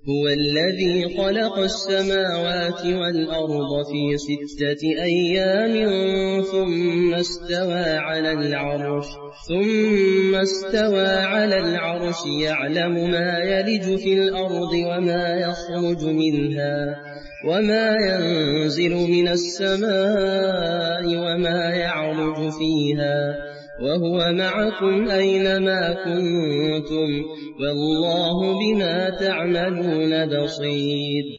هو الذي خلق السماوات والأرض في 6 أيام ثم استوى على العرش يعلم ما يلج في الأرض وما يخرج منها وما ينزل من السماء وما يعرج فيها وهو معكم أينما كنتم والله بما تعملون بصير.